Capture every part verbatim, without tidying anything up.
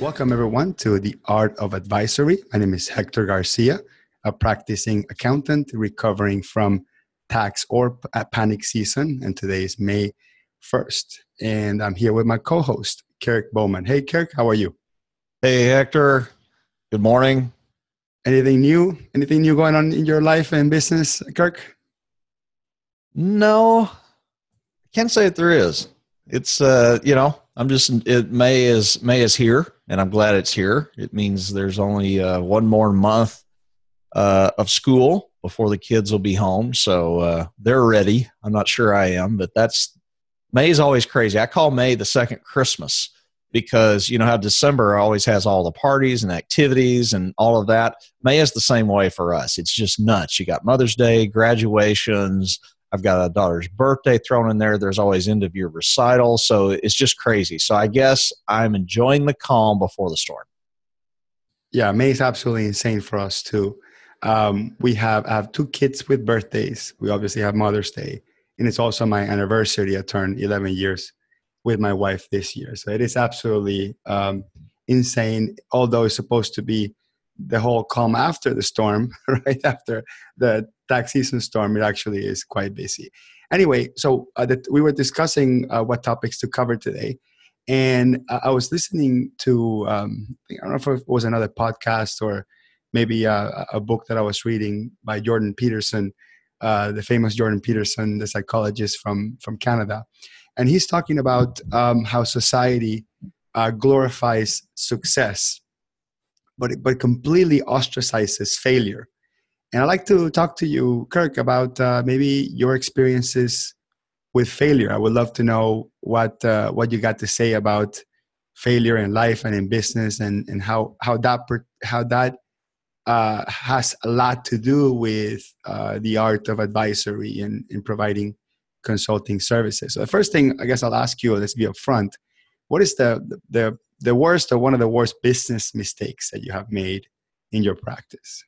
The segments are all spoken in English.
Welcome, everyone, to The Art of Advisory. My name is Hector Garcia, a practicing accountant recovering from tax or panic season, and today is May first. And I'm here with my co-host, Kirk Bowman. Hey, Kirk, how are you? Hey, Hector. Good morning. Anything new? Anything new going on in your life and business, Kirk? No, I can't say that there is. It's, uh, you know, I'm just, it, May is, May is here, and I'm glad it's here. It means there's only uh, one more month uh, of school before the kids will be home. So uh, they're ready. I'm not sure I am, but that's, May is always crazy. I call May the second Christmas because you know how December always has all the parties and activities and all of that. May is the same way for us. It's just nuts. You got Mother's Day, graduations, I've got a daughter's birthday thrown in there. There's always end of year recitals. So it's just crazy. So I guess I'm enjoying the calm before the storm. Yeah, May is absolutely insane for us too. Um, we have I have two kids with birthdays. We obviously have Mother's Day. And it's also my anniversary. I turned eleven years with my wife this year. So it is absolutely um, insane, although it's supposed to be the whole calm after the storm, right after the tax season storm. It actually is quite busy. Anyway, so uh, that we were discussing uh, what topics to cover today. And uh, I was listening to, um, I don't know if it was another podcast or maybe a, a book that I was reading by Jordan Peterson, uh, the famous Jordan Peterson, the psychologist from, from Canada. And he's talking about um, how society uh, glorifies success, but but completely ostracizes failure. And I'd like to talk to you, Kirk, about uh, maybe your experiences with failure. I would love to know what uh, what you got to say about failure in life and in business, and and how how that how that uh, has a lot to do with uh, the art of advisory and in providing consulting services. So the first thing I guess I'll ask you, let's be upfront. What is the the the worst or one of the worst business mistakes that you have made in your practice?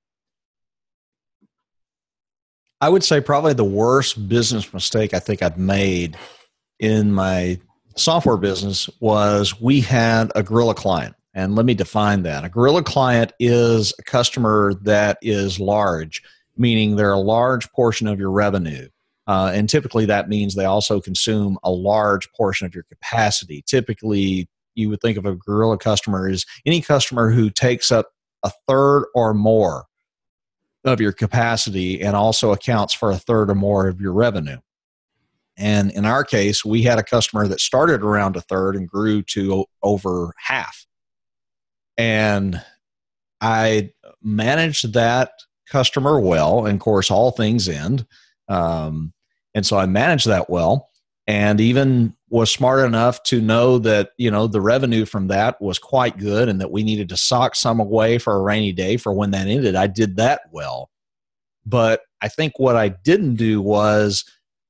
I would say probably the worst business mistake I think I've made in my software business was we had a guerrilla client. And let me define that. A guerrilla client is a customer that is large, meaning they're a large portion of your revenue. Uh, and typically that means they also consume a large portion of your capacity. Typically, you would think of a guerrilla customer as any customer who takes up a third or more of your capacity and also accounts for a third or more of your revenue. And in our case, we had a customer that started around a third and grew to over half. And I managed that customer well. And of course, all things end. Um, and so I managed that well, and even was smart enough to know that, you know, the revenue from that was quite good and that we needed to sock some away for a rainy day for when that ended. I did that well. But I think what I didn't do was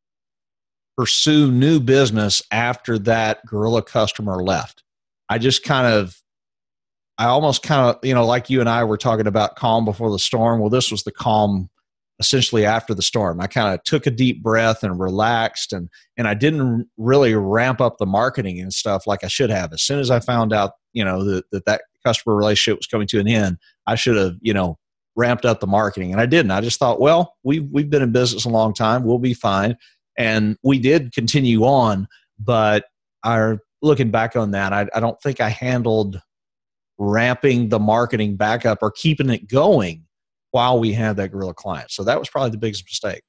pursue new business after that guerrilla customer left. I just kind of, I almost kind of, you know, like you and I were talking about calm before the storm. Well, this was the calm essentially after the storm. I kind of took a deep breath and relaxed, and and I didn't really ramp up the marketing and stuff like I should have. As soon as I found out, you know, that that, that customer relationship was coming to an end, I should have, you know, ramped up the marketing, and I didn't. I just thought, well, we've we've been in business a long time, we'll be fine, and we did continue on. But our looking back on that, I, I don't think I handled ramping the marketing back up or keeping it going while we had that guerrilla client. So that was probably the biggest mistake.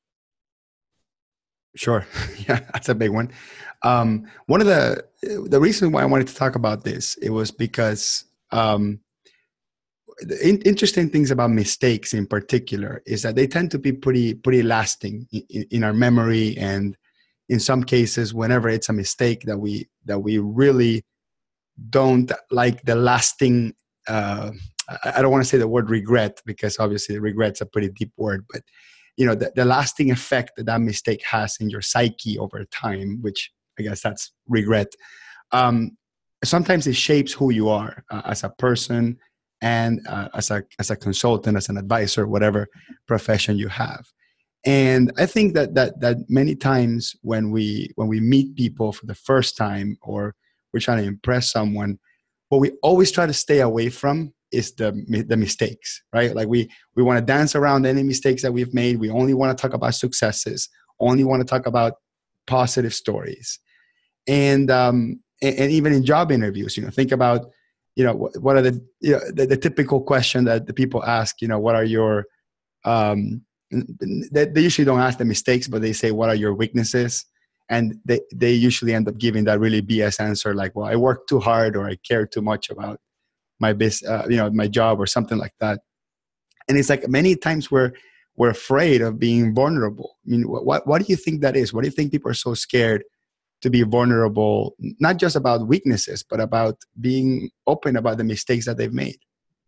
Sure. Yeah, that's a big one. Um, one of the, the reasons why I wanted to talk about this, it was because um, the in, interesting things about mistakes in particular is that they tend to be pretty, pretty lasting in, in our memory. And in some cases, whenever it's a mistake that we, that we really don't like the lasting, uh, I don't want to say the word regret, because obviously regret's a pretty deep word, but you know, the, the lasting effect that that mistake has in your psyche over time, which I guess that's regret. Um, sometimes it shapes who you are uh, as a person and uh, as a as a consultant, as an advisor, whatever profession you have. And I think that that that many times when we when we meet people for the first time, or we're trying to impress someone, what we always try to stay away from is the the mistakes, right? Like we we want to dance around any mistakes that we've made. We only want to talk about successes, only want to talk about positive stories. And um, and, and even in job interviews, you know, think about, you know, what, what are the, you know, the the typical question that the people ask, you know, what are your um, they, they usually don't ask the mistakes, but they say, what are your weaknesses? And they, they usually end up giving that really B S answer, like, well, I work too hard, or I care too much about my business, uh, you know, my job, or something like that. And it's like many times we're, we're afraid of being vulnerable. I mean, what, what do you think that is? What do you think people are so scared to be vulnerable, not just about weaknesses, but about being open about the mistakes that they've made?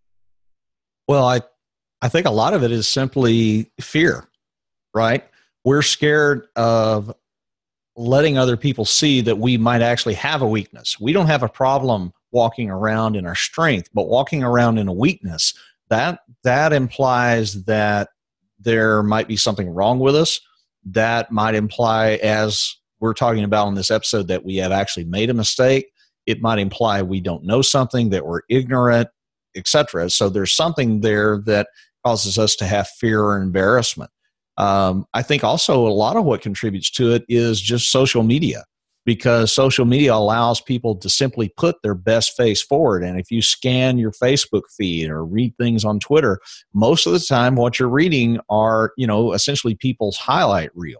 Well, I, I think a lot of it is simply fear, right? We're scared of letting other people see that we might actually have a weakness. We don't have a problem walking around in our strength, but walking around in a weakness, that, that implies that there might be something wrong with us. That might imply, as we're talking about in this episode, that we have actually made a mistake. It might imply we don't know something, that we're ignorant, et cetera. So there's something there that causes us to have fear or embarrassment. Um, I think also a lot of what contributes to it is just social media, because social media allows people to simply put their best face forward. And if you scan your Facebook feed or read things on Twitter, most of the time what you're reading are, you know, essentially people's highlight reel.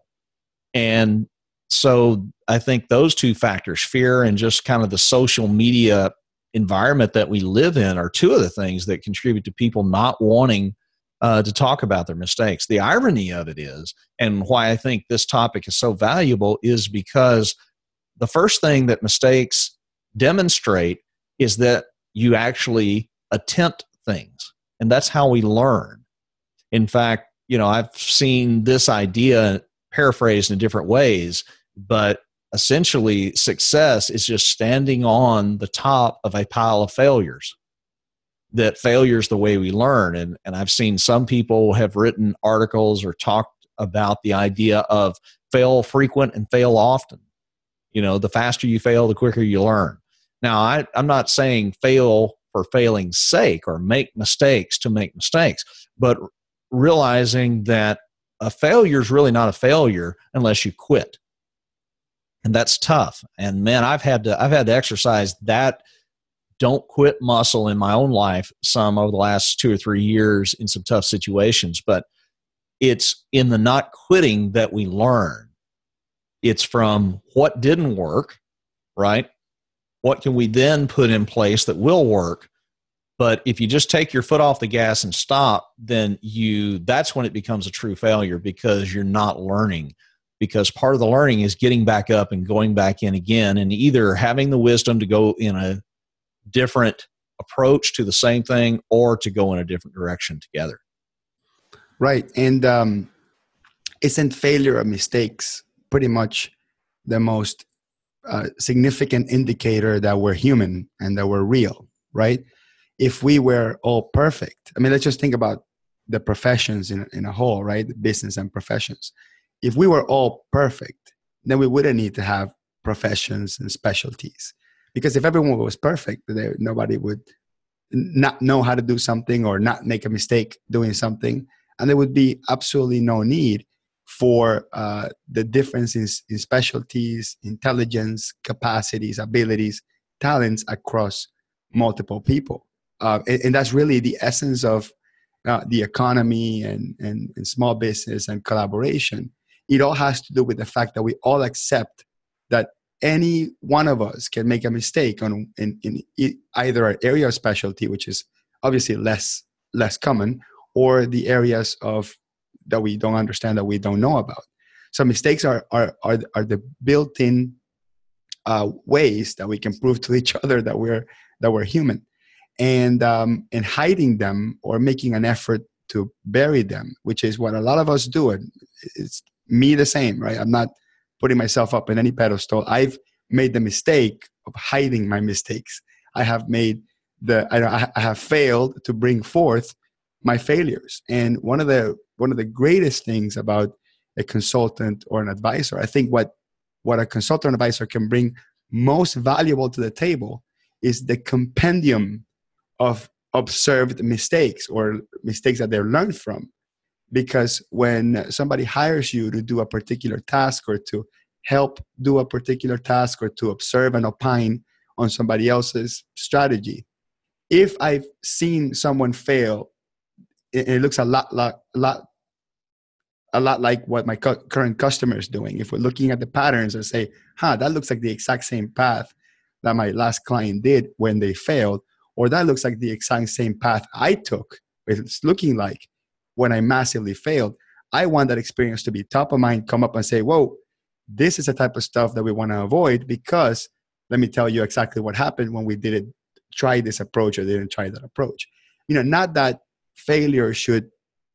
And so I think those two factors, fear and just kind of the social media environment that we live in, are two of the things that contribute to people not wanting Uh, to talk about their mistakes. The irony of it is, and why I think this topic is so valuable, is because the first thing that mistakes demonstrate is that you actually attempt things, and that's how we learn. In fact, you know, I've seen this idea paraphrased in different ways, but essentially success is just standing on the top of a pile of failures. That failure is the way we learn. And, and I've seen some people have written articles or talked about the idea of fail frequent and fail often. You know, the faster you fail, the quicker you learn. Now, I, I'm not saying fail for failing's sake or make mistakes to make mistakes, but realizing that a failure is really not a failure unless you quit. And that's tough. And man, I've had to, I've had to exercise that don't quit muscle in my own life some over the last two or three years in some tough situations. But it's in the not quitting that we learn. It's from what didn't work, right? What can we then put in place that will work? But if you just take your foot off the gas and stop, then you, that's when it becomes a true failure, because you're not learning. Because part of the learning is getting back up and going back in again, and either having the wisdom to go in a different approach to the same thing or to go in a different direction together. Right. And um, isn't failure or mistakes pretty much the most uh, significant indicator that we're human and that we're real, right? If we were all perfect, I mean, let's just think about the professions in, in a whole, right? The business and professions. If we were all perfect, then we wouldn't need to have professions and specialties. Because if everyone was perfect, there, nobody would not know how to do something or not make a mistake doing something. And there would be absolutely no need for uh, the differences in specialties, intelligence, capacities, abilities, talents across multiple people. Uh, and, and that's really the essence of uh, the economy and, and, and small business and collaboration. It all has to do with the fact that we all accept that any one of us can make a mistake on in, in either an area of specialty, which is obviously less less common, or the areas of that we don't understand, that we don't know about. So mistakes are are are, are the built-in uh, ways that we can prove to each other that we're that we're human, and um, and hiding them or making an effort to bury them, which is what a lot of us do. And it's me the same, right? I'm not putting myself up in any pedestal. I've made the mistake of hiding my mistakes. I have made the, I, I have failed to bring forth my failures. And one of the, one of the greatest things about a consultant or an advisor, I think what, what a consultant or advisor can bring most valuable to the table is the compendium of observed mistakes or mistakes that they're learned from. Because when somebody hires you to do a particular task or to help do a particular task or to observe and opine on somebody else's strategy, if I've seen someone fail, it, it looks a lot, lot, a lot, a lot like what my cu- current customer is doing. If we're looking at the patterns and say, huh, that looks like the exact same path that my last client did when they failed, or that looks like the exact same path I took, it's looking like when I massively failed, I want that experience to be top of mind, come up and say, whoa, this is the type of stuff that we want to avoid, because let me tell you exactly what happened when we didn't try this approach or didn't try that approach. You know, not that failure should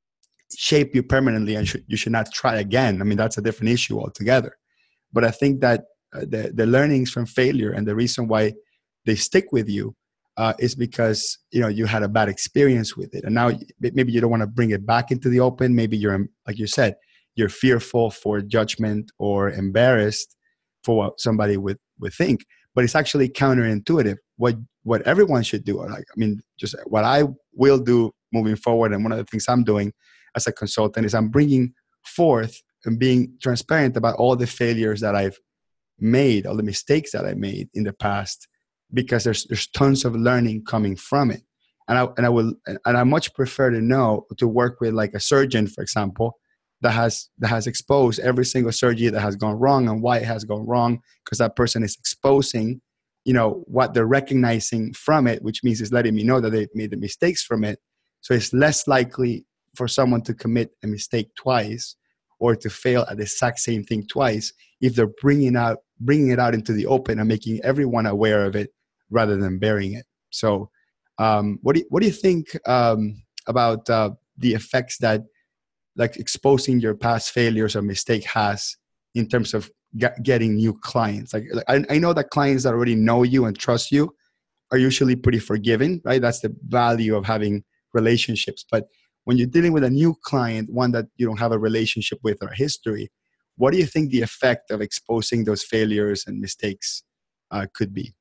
shape you permanently and should, you should not try again. I mean, that's a different issue altogether. But I think that uh, the, the learnings from failure and the reason why they stick with you uh, is because, you know, you had a bad experience with it. And now maybe you don't want to bring it back into the open. Maybe you're, like you said, you're fearful for judgment or embarrassed for what somebody would, would think. But it's actually counterintuitive. What what everyone should do, like, I mean, just what I will do moving forward, and one of the things I'm doing as a consultant is I'm bringing forth and being transparent about all the failures that I've made, all the mistakes that I made in the past, because there's there's tons of learning coming from it. And I and I will and I much prefer to know to work with like a surgeon, for example, that has that has exposed every single surgery that has gone wrong and why it has gone wrong, because that person is exposing, you know, what they're recognizing from it, which means it's letting me know that they made the mistakes from it. So it's less likely for someone to commit a mistake twice or to fail at the exact same thing twice if they're bringing out bringing it out into the open and making everyone aware of it rather than burying it. So, um, what do you, what do you think um, about uh, the effects that like exposing your past failures or mistake has in terms of get, getting new clients? Like, I, I know that clients that already know you and trust you are usually pretty forgiving, right? That's the value of having relationships. But when you're dealing with a new client, one that you don't have a relationship with or history, what do you think the effect of exposing those failures and mistakes uh, could be?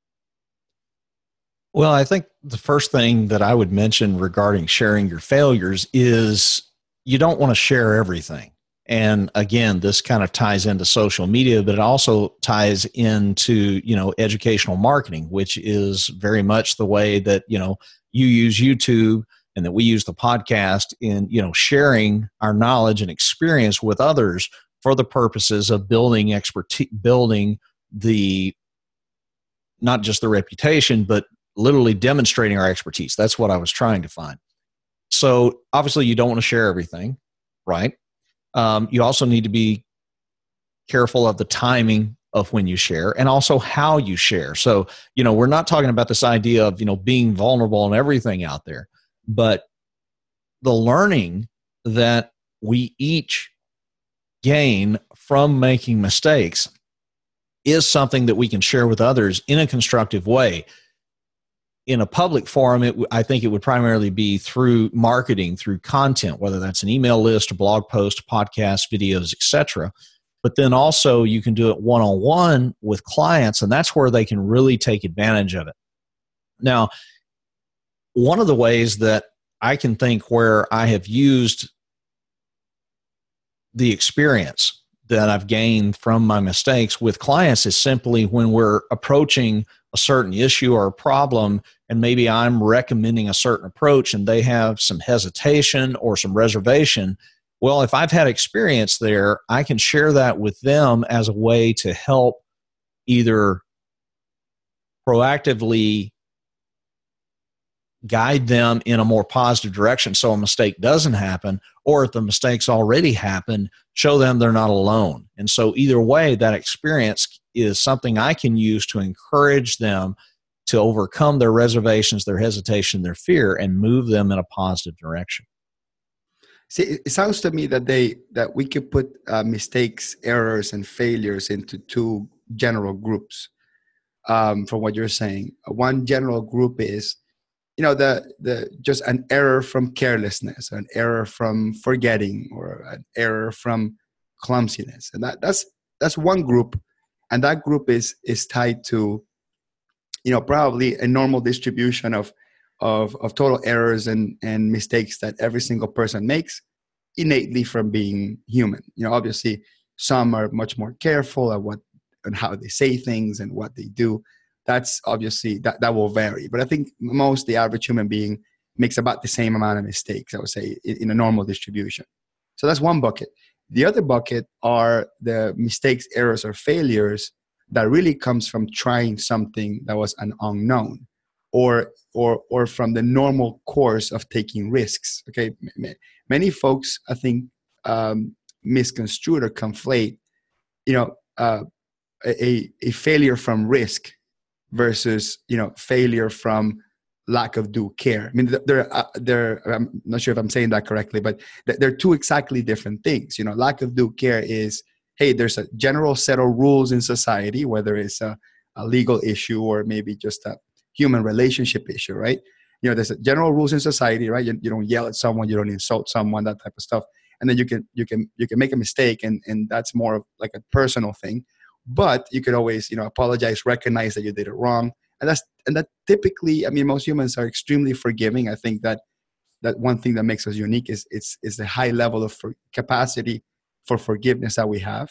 Well, I think the first thing that I would mention regarding sharing your failures is you don't want to share everything. And again, this kind of ties into social media, but it also ties into, you know, educational marketing, which is very much the way that, you know, you use YouTube and that we use the podcast in, you know, sharing our knowledge and experience with others for the purposes of building expertise, building the, not just the reputation, but literally demonstrating our expertise. That's what I was trying to find. So obviously you don't want to share everything, right? Um, you also need to be careful of the timing of when you share and also how you share. So, you know, we're not talking about this idea of, you know, being vulnerable and everything out there, but the learning that we each gain from making mistakes is something that we can share with others in a constructive way. In a public forum, it, I think it would primarily be through marketing, through content, whether that's an email list, a blog post, podcast, videos, et cetera. But then also you can do it one-on-one with clients, and that's where they can really take advantage of it. Now, one of the ways that I can think where I have used the experience that I've gained from my mistakes with clients is simply when we're approaching a certain issue or a problem, and maybe I'm recommending a certain approach and they have some hesitation or some reservation. Well, if I've had experience there, I can share that with them as a way to help either proactively guide them in a more positive direction so a mistake doesn't happen, or if the mistake's already happened, show them they're not alone. And so either way, that experience is something I can use to encourage them to overcome their reservations, their hesitation, their fear, and move them in a positive direction. See, it sounds to me that they that we could put uh, mistakes, errors, and failures into two general groups. Um, from what you're saying, one general group is, you know, the the just an error from carelessness, an error from forgetting, or an error from clumsiness, and that that's that's one group, and that group is is tied to, you know, probably a normal distribution of of of total errors and and mistakes that every single person makes innately from being human. You know, obviously some are much more careful at what and how they say things and what they do. That's obviously that that will vary. But I think most the average human being makes about the same amount of mistakes, I would say, in, in a normal distribution. So that's one bucket. The other bucket are the mistakes, errors, or failures that really comes from trying something that was an unknown, or or or from the normal course of taking risks. Okay, many folks, I think, um, misconstrue or conflate, you know, uh, a a failure from risk versus, you know, failure from lack of due care. I mean, they're uh, they're. I'm not sure if I'm saying that correctly, but they're two exactly different things. You know, lack of due care is, hey, there's a general set of rules in society, whether it's a, a legal issue or maybe just a human relationship issue, right? You know, there's a general rules in society, right? You, you don't yell at someone, you don't insult someone, that type of stuff. And then you can you can you can make a mistake, and and that's more of like a personal thing. But you could always, you know, apologize, recognize that you did it wrong, and that's and that typically, I mean, most humans are extremely forgiving. I think that that one thing that makes us unique is it's is the high level of for capacity for forgiveness that we have.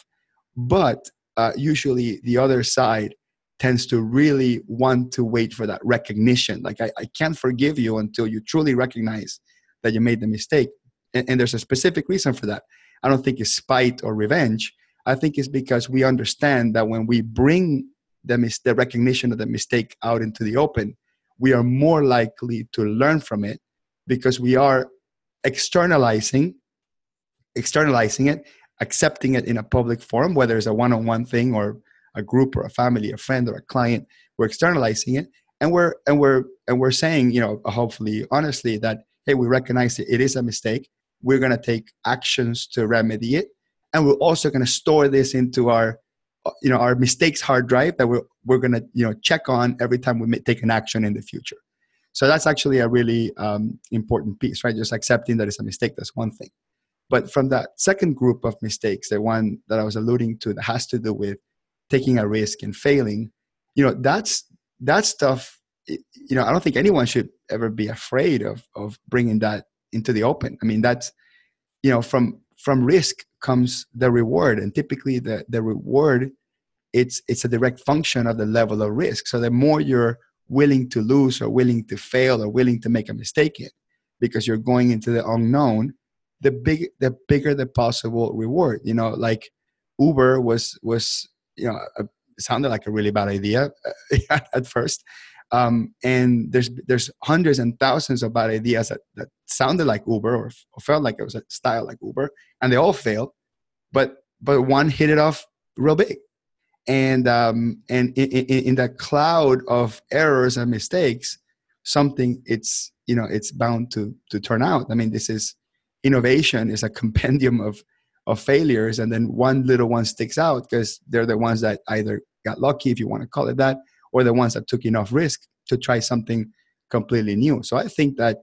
But uh, usually the other side tends to really want to wait for that recognition. Like, I, I can't forgive you until you truly recognize that you made the mistake. And, and there's a specific reason for that. I don't think it's spite or revenge. I think it's because we understand that when we bring the, mis- the recognition of the mistake out into the open, we are more likely to learn from it because we are externalizing, externalizing it, accepting it in a public forum, whether it's a one-on-one thing or a group or a family, a friend or a client. We're externalizing it, and we're and we're and we're saying, you know, hopefully, honestly, that hey, we recognize it, it is a mistake. We're going to take actions to remedy it, and we're also going to store this into our, you know, our mistakes hard drive that we're we're going to, you know, check on every time we may take an action in the future. So that's actually a really um, important piece, right? Just accepting that it's a mistake. That's one thing. But from that second group of mistakes, the one that I was alluding to that has to do with taking a risk and failing, you know, that's that stuff, you know, I don't think anyone should ever be afraid of of bringing that into the open. I mean, that's, you know, from from risk comes the reward, and typically the the reward, it's it's a direct function of the level of risk. So the more you're willing to lose or willing to fail or willing to make a mistake in, because you're going into the unknown, the big the bigger the possible reward. You know, like Uber was was you know a, it sounded like a really bad idea at first, um, and there's there's hundreds and thousands of bad ideas that, that sounded like Uber or, or felt like it was a style like Uber, and they all failed, but but one hit it off real big. And um, and in, in, in that cloud of errors and mistakes, something it's you know it's bound to to turn out. I mean, this is innovation is a compendium of of failures, and then one little one sticks out because they're the ones that either got lucky, if you want to call it that, or the ones that took enough risk to try something completely new. So I think that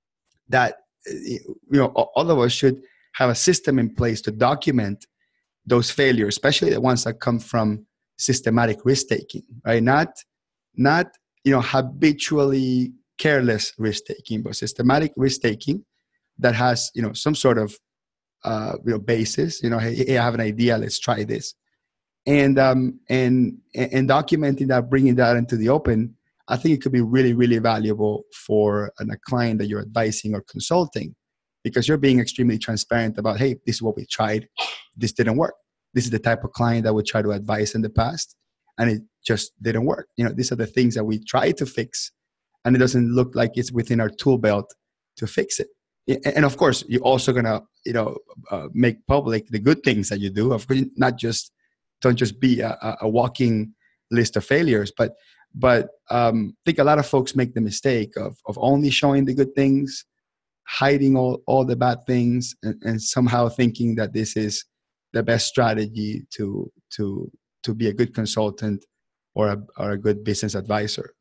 that you know all of us should have a system in place to document those failures, especially the ones that come from systematic risk taking, right? Not, not you know habitually careless risk taking, but systematic risk taking that has you know some sort of uh, you know basis. You know, hey, hey, I have an idea. Let's try this, and um, and and documenting that, bringing that into the open. I think it could be really, really valuable for an, a client that you're advising or consulting, because you're being extremely transparent about, hey, this is what we tried. This didn't work. This is the type of client that we tried to advise in the past, and it just didn't work. You know, these are the things that we try to fix, and it doesn't look like it's within our tool belt to fix it. And of course, you're also gonna, you know, uh, make public the good things that you do. Of course, not just don't just be a, a walking list of failures, but but um, I think a lot of folks make the mistake of of only showing the good things, hiding all, all the bad things, and, and somehow thinking that this is the best strategy to to to be a good consultant or a or a good business advisor.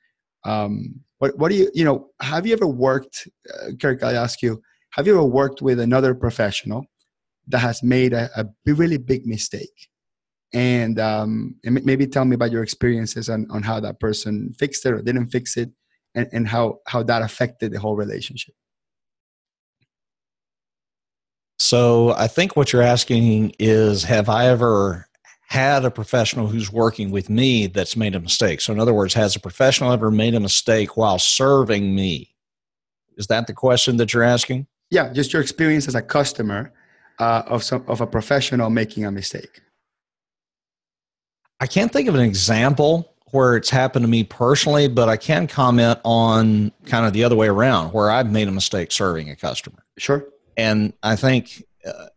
Um, what what do you you know? Have you ever worked, uh, Kirk? I ask you, have you ever worked with another professional that has made a, a really big mistake, And, um, and maybe tell me about your experiences on, on how that person fixed it or didn't fix it, and, and how, how that affected the whole relationship. So I think what you're asking is, have I ever had a professional who's working with me that's made a mistake? So in other words, has a professional ever made a mistake while serving me? Is that the question that you're asking? Yeah, just your experience as a customer uh, of some of a professional making a mistake. I can't think of an example where it's happened to me personally, but I can comment on kind of the other way around, where I've made a mistake serving a customer. Sure. And I think uh,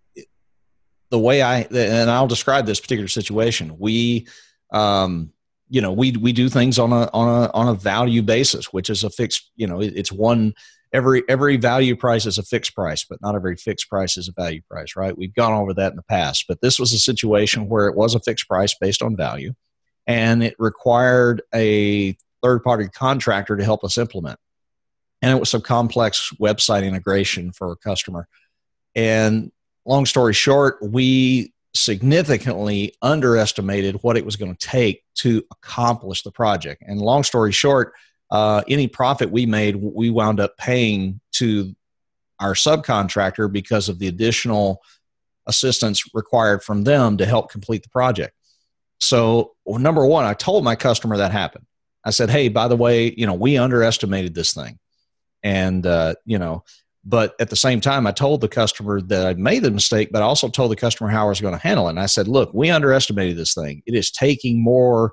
the way I, and I'll describe this particular situation, we, um, you know, we, we do things on a, on a, on a value basis, which is a fixed, you know, it, it's one, every, every value price is a fixed price, but not every fixed price is a value price, right? We've gone over that in the past, but this was a situation where it was a fixed price based on value, and it required a third-party contractor to help us implement. And it was some complex website integration for a customer. And long story short, we significantly underestimated what it was going to take to accomplish the project. And long story short, uh, any profit we made, we wound up paying to our subcontractor because of the additional assistance required from them to help complete the project. So well, number one, I told my customer that happened. I said, hey, by the way, you know, we underestimated this thing. And, uh, you know, but at the same time, I told the customer that I'd made the mistake, but I also told the customer how I was going to handle it. And I said, look, we underestimated this thing. It is taking more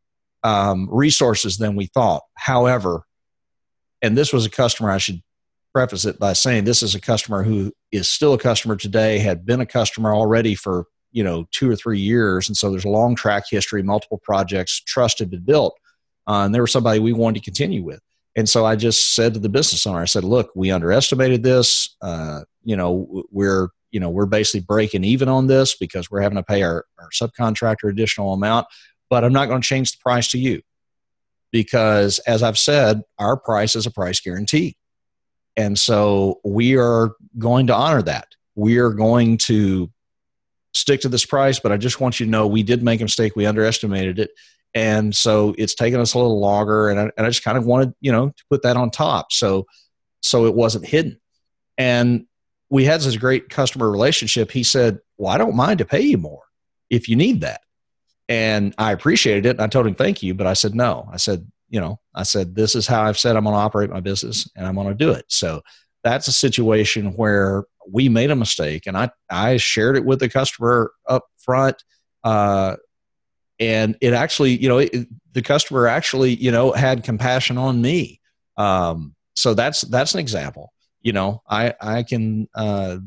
um, resources than we thought. However, and this was a customer, I should preface it by saying this is a customer who is still a customer today, had been a customer already for, you know, two or three years. And so there's a long track history, multiple projects, trust had been built. Uh, and they were somebody we wanted to continue with. And so I just said to the business owner, I said, look, we underestimated this. Uh, you know, we're, you know, we're basically breaking even on this because we're having to pay our, our subcontractor additional amount, but I'm not going to change the price to you because, as I've said, our price is a price guarantee. And so we are going to honor that. We are going to stick to this price, but I just want you to know we did make a mistake. We underestimated it. And so it's taken us a little longer, and I, and I just kind of wanted, you know, to put that on top. So, so it wasn't hidden. And we had this great customer relationship. He said, well, I don't mind to pay you more if you need that. And I appreciated it. And I told him, thank you. But I said, no, I said, you know, I said, this is how I've said I'm going to operate my business and I'm going to do it. So that's a situation where we made a mistake, and I, I shared it with the customer up front. Uh, And it actually, you know, it, the customer actually, you know, had compassion on me. Um, so that's, that's an example. You know, I, I can uh,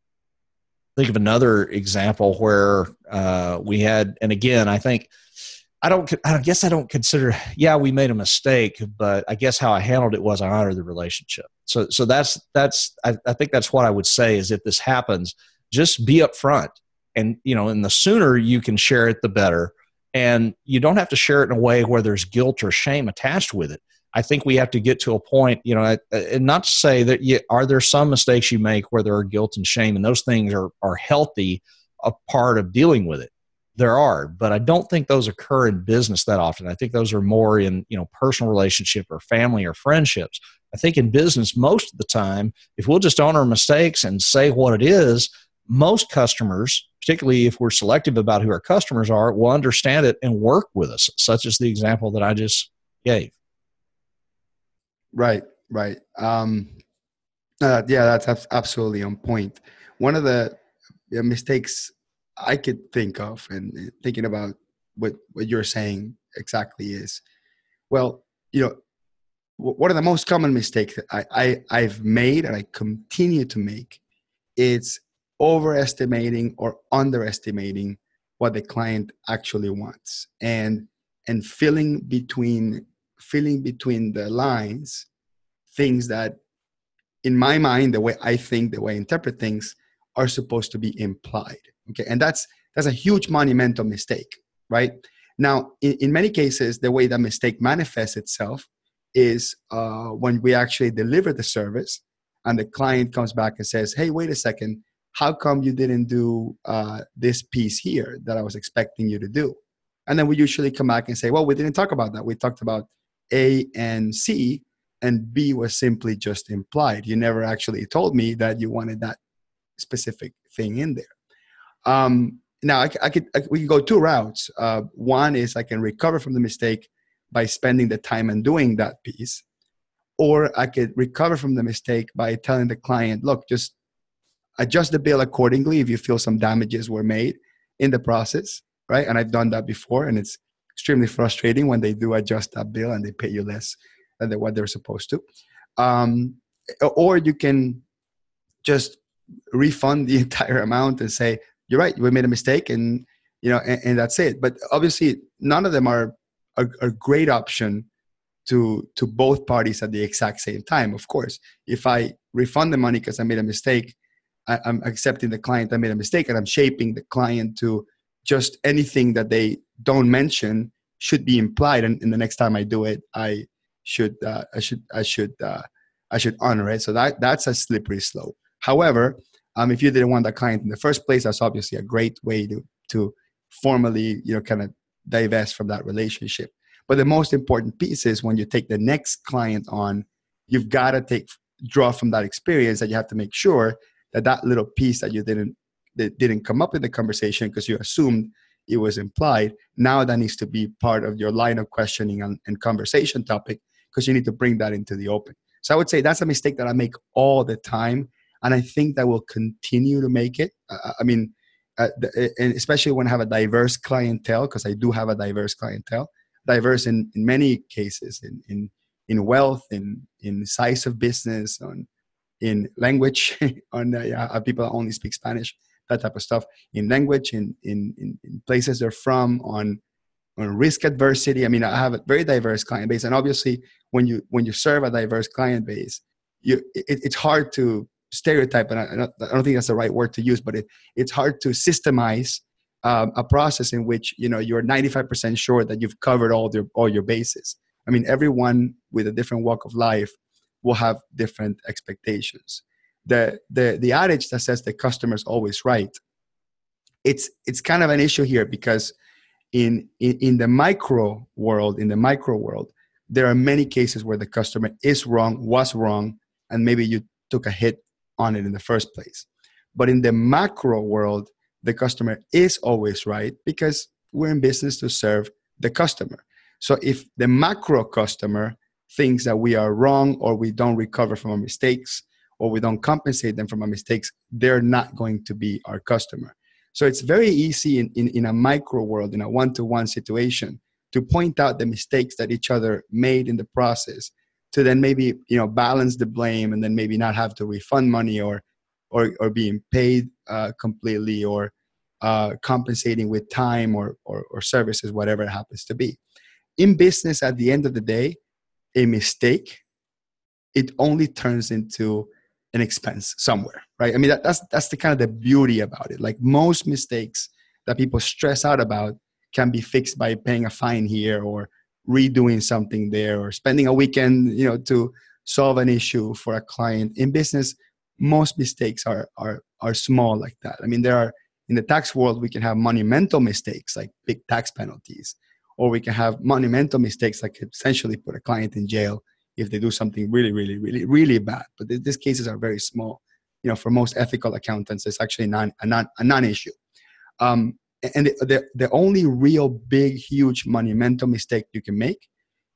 think of another example where uh, we had, and again, I think, I don't, I guess I don't consider, yeah, we made a mistake, but I guess how I handled it was I honored the relationship. So, so that's, that's, I, I think that's what I would say is if this happens, just be upfront, and, you know, and the sooner you can share it, the better. And you don't have to share it in a way where there's guilt or shame attached with it. I think we have to get to a point, you know, and not to say that you, are there some mistakes you make where there are guilt and shame, and those things are, are healthy, a part of dealing with it. There are, but I don't think those occur in business that often. I think those are more in, you know, personal relationship or family or friendships. I think in business, most of the time, if we'll just own our mistakes and say what it is, most customers, particularly if we're selective about who our customers are, will understand it and work with us, such as the example that I just gave. Right, right. Um, uh, yeah, that's absolutely on point. One of the mistakes I could think of, and thinking about what, what you're saying exactly is, well, you know, one of the most common mistakes that I, I, I've made and I continue to make is overestimating or underestimating what the client actually wants, and and filling between filling between the lines things that, in my mind, the way I think, the way I interpret things, are supposed to be implied. Okay, and that's that's a huge monumental mistake, right? Now, in, in many cases, the way that mistake manifests itself is uh, when we actually deliver the service, and the client comes back and says, "Hey, wait a second. how come you didn't do uh, this piece here that I was expecting you to do? And then we usually come back and say, well, we didn't talk about that. We talked about A and C, and B was simply just implied. You never actually told me that you wanted that specific thing in there. Um, now, I, I could I, we can go two routes. Uh, one is I can recover from the mistake by spending the time and doing that piece, or I could recover from the mistake by telling the client, look, just adjust the bill accordingly if you feel some damages were made in the process, right? And I've done that before, and it's extremely frustrating when they do adjust that bill and they pay you less than what they're supposed to. Um, or you can just refund the entire amount and say, you're right, we made a mistake, and you know, and, and that's it. But obviously, none of them are a, a great option to to both parties at the exact same time. Of course, if I refund the money because I made a mistake, I, I'm accepting the client I made a mistake, and I'm shaping the client to just anything that they don't mention should be implied. And, and the next time I do it, I should uh, I should I should uh, I should honor it. So that that's a slippery slope. However, um, if you didn't want that client in the first place, that's obviously a great way to to formally, you know, kind of divest from that relationship. But the most important piece is when you take the next client on, you've got to take draw from that experience that you have to make sure that that little piece that you didn't that didn't come up in the conversation because you assumed it was implied, now that needs to be part of your line of questioning and, and conversation topic, because you need to bring that into the open. So I would say that's a mistake that I make all the time, and I think that will continue to make it. Uh, I mean, uh, the, and especially when I have a diverse clientele, because I do have a diverse clientele, diverse in, in many cases, in in in wealth, in in size of business, on in language, on uh, yeah, people that only speak Spanish, that type of stuff, in language, in in in, in places they're from, on on risk adversity. I mean, I have a very diverse client base, and obviously, when you when you serve a diverse client base, you it, it's hard to stereotype, and I, I don't think that's the right word to use, but it, it's hard to systemize um, a process in which, you know, you're ninety-five percent sure that you've covered all your all your bases. I mean, everyone with a different walk of life will have different expectations. The the the adage that says the customer's always right, it's it's kind of an issue here, because in in, in the micro world, in the micro world, there are many cases where the customer is wrong, was wrong, and maybe you took a hit on it in the first place. But in the macro world, the customer is always right, because we're in business to serve the customer. So if the macro customer thinks that we are wrong, or we don't recover from our mistakes, or we don't compensate them from our mistakes, they're not going to be our customer. So it's very easy in, in, in a micro world, in a one-to-one situation, to point out the mistakes that each other made in the process, to then maybe, you know, balance the blame, and then maybe not have to refund money, or or, or being paid uh, completely, or uh, compensating with time, or, or or services, whatever it happens to be. In business, at the end of the day, a mistake, it only turns into an expense somewhere, right? I mean, that, that's that's the kind of the beauty about it. Like, most mistakes that people stress out about can be fixed by paying a fine here, or redoing something there, or spending a weekend, you know, to solve an issue for a client. In business, most mistakes are are are small like that. I mean, there are, in the tax world, we can have monumental mistakes like big tax penalties, or we can have monumental mistakes like essentially put a client in jail if they do something really, really, really, really bad. But th- these cases are very small. You know, for most ethical accountants, it's actually non, a, non, a non-issue. Um, and the, the, the only real big, huge, monumental mistake you can make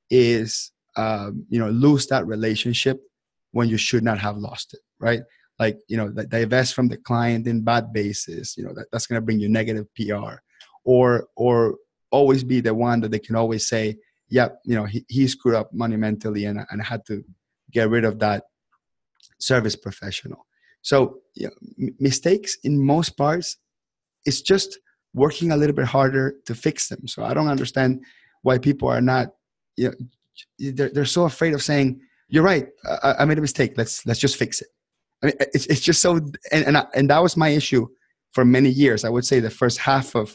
is, um, you know, lose that relationship when you should not have lost it, right? Like, you know, divest from the client in bad basis, you know, that, that's going to bring you negative P R. Or, or always be the one that they can always say, yeah, you know, he, he screwed up monumentally, and, and had to get rid of that service professional. So, you know, m- mistakes in most parts, it's just working a little bit harder to fix them. So I don't understand why people are not, you know, they're, they're so afraid of saying, you're right, I, I made a mistake, let's let's just fix it. I mean, it's it's just so, and and, I, and that was my issue for many years. I would say the first half of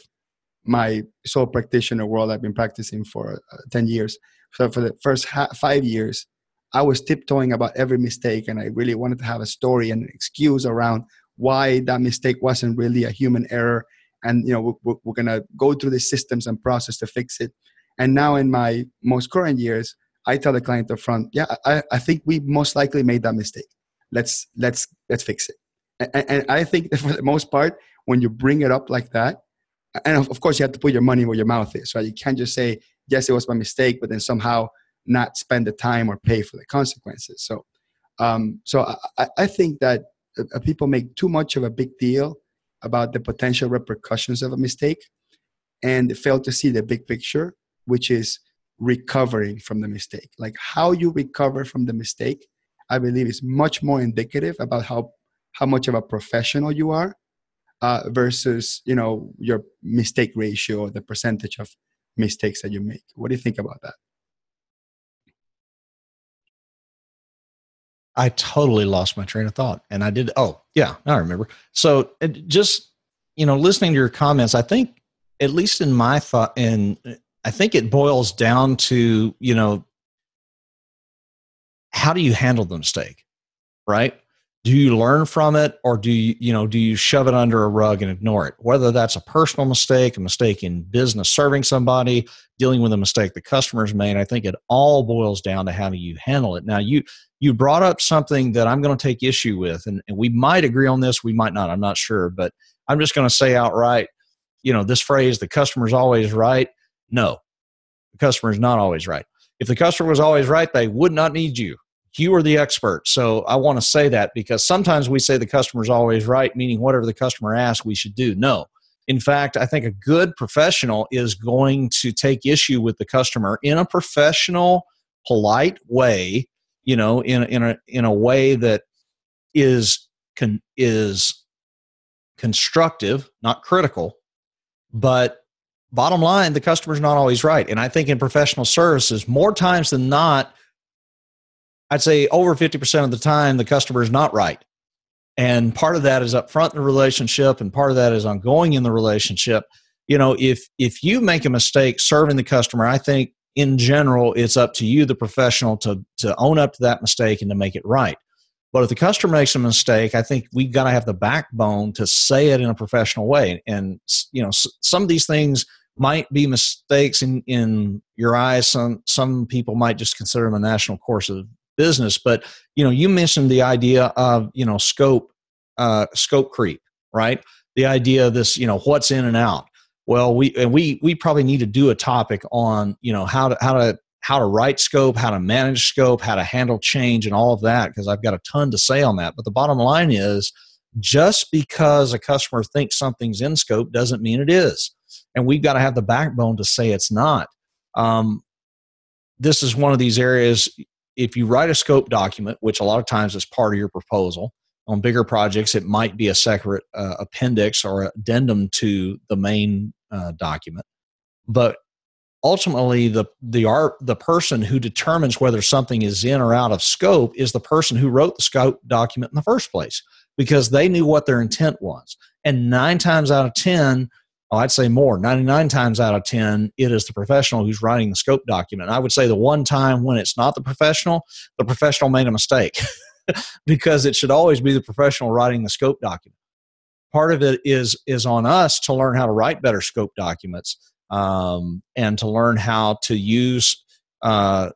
my sole practitioner world, I've been practicing for uh, ten years. So for the first ha- five years, I was tiptoeing about every mistake, and I really wanted to have a story and an excuse around why that mistake wasn't really a human error. And, you know, we're, we're going to go through the systems and process to fix it. And now in my most current years, I tell the client up front, yeah, I, I think we most likely made that mistake. Let's, let's, let's fix it. And, and I think that for the most part, when you bring it up like that, and of course you have to put your money where your mouth is, right? You can't just say, yes, it was my mistake, but then somehow not spend the time or pay for the consequences. So, um, so I, I think that uh, people make too much of a big deal about the potential repercussions of a mistake and fail to see the big picture, which is recovering from the mistake. Like how you recover from the mistake, I believe is much more indicative about how, how much of a professional you are uh, versus, you know, your mistake ratio or the percentage of mistakes that you make. What do you think about that? I totally lost my train of thought. And I did. Oh, yeah, I remember. So it just, you know, listening to your comments, I think, at least in my thought, and I think it boils down to, you know, how do you handle the mistake, right? Do you learn from it, or do you, you know, do you shove it under a rug and ignore it? Whether that's a personal mistake, a mistake in business, serving somebody, dealing with a mistake the customer's made, I think it all boils down to how do you handle it. Now, you you brought up something that I'm going to take issue with, and, and we might agree on this, we might not, I'm not sure, but I'm just going to say outright, you know, this phrase, the customer's always right. No, the customer is not always right. If the customer was always right, they would not need you. You are the expert. So I want to say that because sometimes we say the customer's always right, meaning whatever the customer asks, we should do. No. In fact, I think a good professional is going to take issue with the customer in a professional, polite way, you know, in, in, a, in a way that is, con, is constructive, not critical, but bottom line, the customer's not always right. And I think in professional services, more times than not, I'd say over fifty percent of the time, the customer is not right. And part of that is up front in the relationship, and part of that is ongoing in the relationship. You know, if if you make a mistake serving the customer, I think in general, it's up to you, the professional, to, to own up to that mistake and to make it right. But if the customer makes a mistake, I think we've got to have the backbone to say it in a professional way. And, you know, some of these things might be mistakes in, in your eyes. Some, some people might just consider them a national course of business. But, you know, you mentioned the idea of, you know, scope, uh, scope creep, right? The idea of this, you know, what's in and out. Well, we, and we, we probably need to do a topic on, you know, how to, how to, how to write scope, how to manage scope, how to handle change and all of that, because I've got a ton to say on that. But the bottom line is, just because a customer thinks something's in scope doesn't mean it is. And we've got to have the backbone to say it's not. Um, this is one of these areas, if you write a scope document, which a lot of times is part of your proposal, on bigger projects, it might be a separate uh, appendix or addendum to the main uh, document. But ultimately, the the art the person who determines whether something is in or out of scope is the person who wrote the scope document in the first place, because they knew what their intent was. And nine times out of ten, oh, I'd say more, ninety-nine times out of ten, it is the professional who's writing the scope document. And I would say the one time when it's not the professional, the professional made a mistake because it should always be the professional writing the scope document. Part of it is, is on us to learn how to write better scope documents. Um, and to learn how to use uh,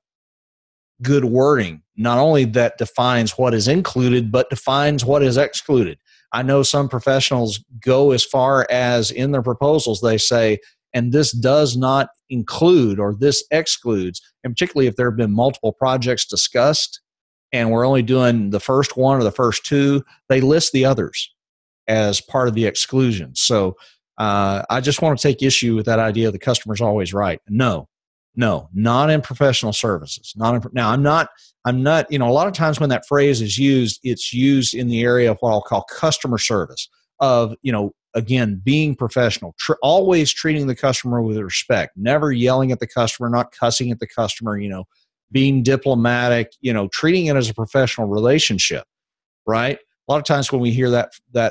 good wording, not only that defines what is included, but defines what is excluded. I know some professionals go as far as in their proposals, they say, and this does not include, or this excludes, and particularly if there have been multiple projects discussed and we're only doing the first one or the first two, they list the others as part of the exclusion. So Uh, I just want to take issue with that idea the customer's always right. No, no, not in professional services. Not in, now, I'm not, I'm not, you know, a lot of times when that phrase is used, it's used in the area of what I'll call customer service, of, you know, again, being professional, tr- always treating the customer with respect, never yelling at the customer, not cussing at the customer, you know, being diplomatic, you know, treating it as a professional relationship, right? A lot of times when we hear that, that,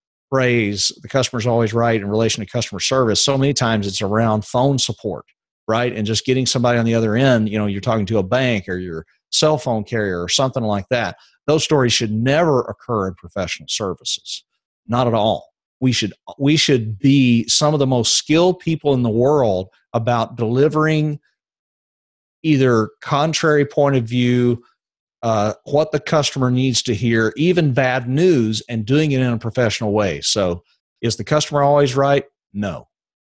phrase, the customer's always right, in relation to customer service, so many times it's around phone support, right? And just getting somebody on the other end, you know, you're talking to a bank or your cell phone carrier or something like that. Those stories should never occur in professional services. Not at all. We should we should be some of the most skilled people in the world about delivering either contrary point of view, uh, what the customer needs to hear, even bad news, and doing it in a professional way. So is the customer always right? No.